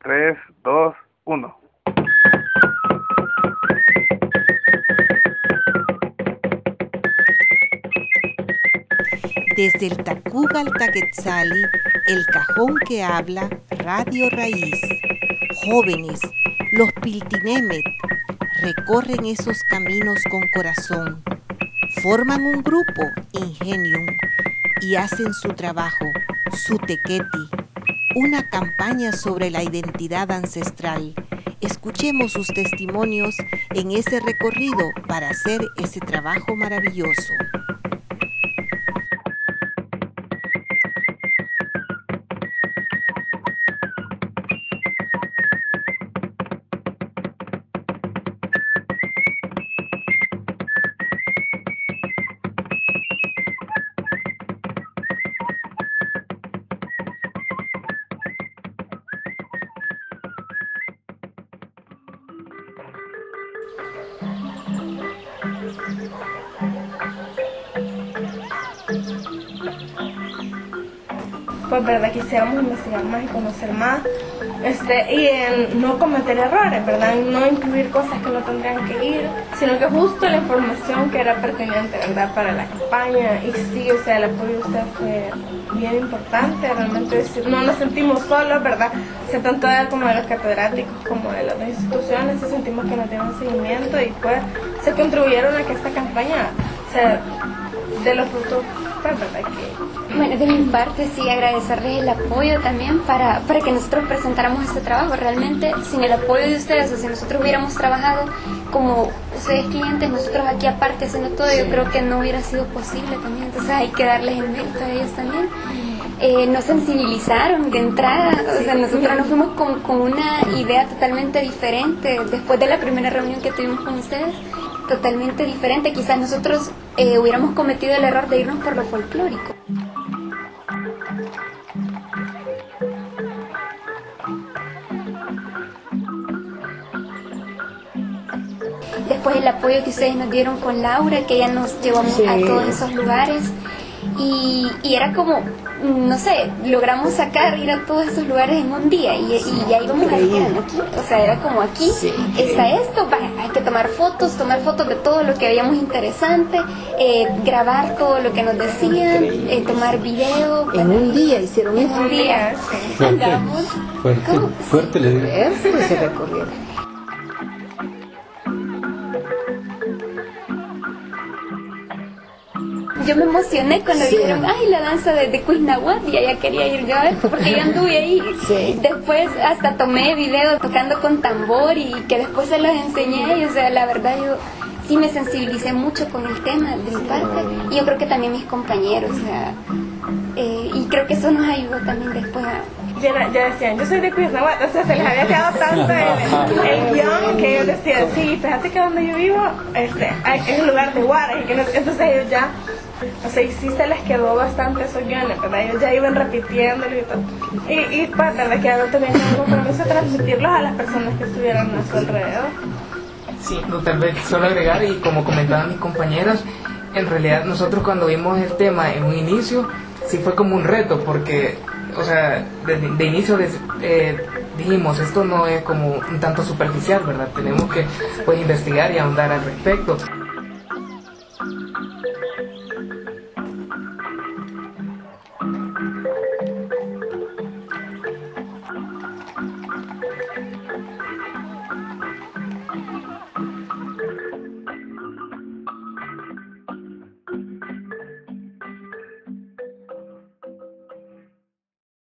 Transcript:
3, 2, 1. Desde el Tacuba al Taquetzali, el cajón que habla, Radio Raíz. Jóvenes, los Piltinemet, recorren esos caminos con corazón. Forman un grupo, Ingenium, y hacen su trabajo, su tequeti, una campaña sobre la identidad ancestral. Escuchemos sus testimonios en ese recorrido para hacer ese trabajo maravilloso. Pues verdad quisiéramos investigar más y conocer más y en no cometer errores, verdad, en no incluir cosas que no tendrían que ir, sino que justo la información que era pertinente, verdad, para la campaña. Y sí, o sea, el apoyo de usted fue bien importante, realmente no nos sentimos solos, verdad, o sea, tanto de él como de los catedráticos como de las instituciones, sentimos que nos dieron seguimiento y pues se contribuyeron a que esta campaña, o sea, de los frutos, pues verdad que... Bueno, de mi parte sí agradecerles el apoyo también para que nosotros presentáramos este trabajo. Realmente sin el apoyo de ustedes, o si nosotros hubiéramos trabajado como ustedes clientes, nosotros aquí aparte haciendo todo, yo creo que no hubiera sido posible también. Entonces hay que darles el mérito a ellos también. Nos sensibilizaron de entrada, o sea, nosotros nos fuimos con una idea totalmente diferente después de la primera reunión que tuvimos con ustedes, totalmente diferente. Quizás nosotros hubiéramos cometido el error de irnos por lo folclórico. Después el apoyo que ustedes nos dieron con Laura, que ella nos llevó a todos esos lugares y era como, no sé, logramos ir a todos esos lugares en un día y ya íbamos a ir aquí, o sea, era como aquí, está esto, hay que tomar fotos de todo lo que veíamos interesante, grabar todo lo que nos decían, tomar video. En un día hicieron eso. En un día, andamos. Fuerte le digo. Ese recorrido. Yo me emocioné cuando dijeron, ay, la danza de Cuisnahuat, y ya quería ir yo a ver, porque yo anduve ahí. Después hasta tomé video tocando con tambor y que después se los enseñé, y o sea, la verdad yo sí me sensibilicé mucho con el tema de mi parte, y yo creo que también mis compañeros, o sea, y creo que eso nos ayudó también después a... Ya decían, yo soy de Cuisnahuat, o sea, se les había quedado tanto el guión que ellos decían, sí, fíjate que donde yo vivo es un lugar de Guaras, y que entonces ellos ya, o sea, y sí se les quedó bastante esos guiones, ¿verdad? Ellos ya iban repitiéndolo y todo. Y pues, ¿verdad? Que ahora también tengo un compromiso de transmitirlos a las personas que estuvieran a su alrededor. Sí, tal vez solo agregar, y como comentaban mis compañeras, en realidad nosotros cuando vimos el tema en un inicio, sí fue como un reto, porque, o sea, de inicio dijimos, esto no es como un tanto superficial, ¿verdad? Tenemos que pues investigar y ahondar al respecto.